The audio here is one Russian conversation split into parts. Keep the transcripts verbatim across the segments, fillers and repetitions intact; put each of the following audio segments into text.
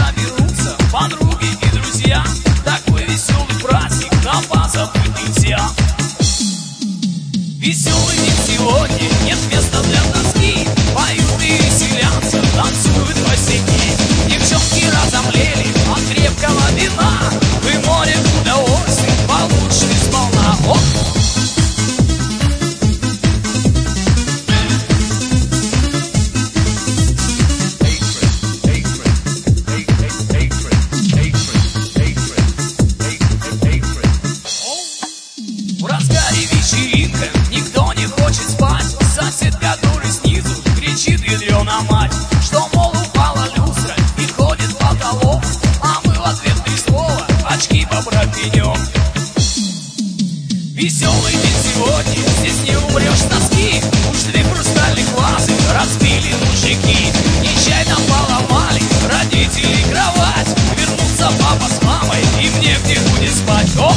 соберутся подруги и друзья. Такой веселый праздник нам позабыть нельзя. Веселый день сегодня, нет места для тоски. Поют и веселятся, танцуют во все дни. Девчонки разомлели от крепкого вина. Вы море удовольствий получше сполна. Оп! В разгаре вечеринка, никто не хочет спать. Сосед, который снизу, кричит ядрёна мать, что, мол, упала люстра и ходит потолок. А мы в ответ три слова, очки поправь пенёк. Веселый день сегодня, здесь не умрёшь с тоски. Ушли в хрустальных вазы, разбили мужики. Нечаянно поломали родители кровать. Вернутся папа с мамой, и мне где будет спать. Оп!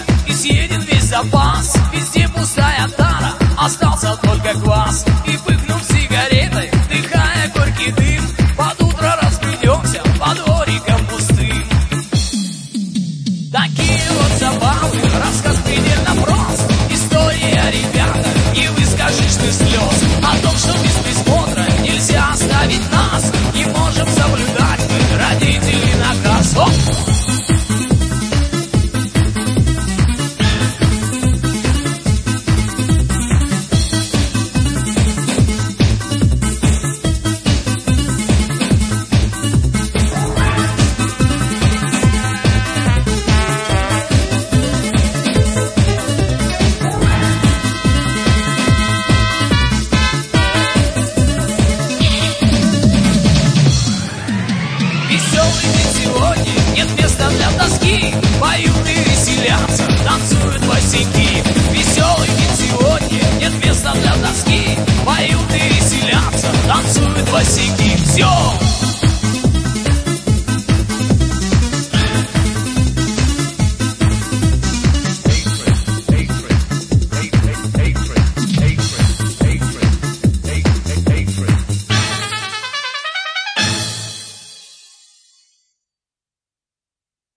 Запас, везде пустая тара, остался только квас. И пыхнул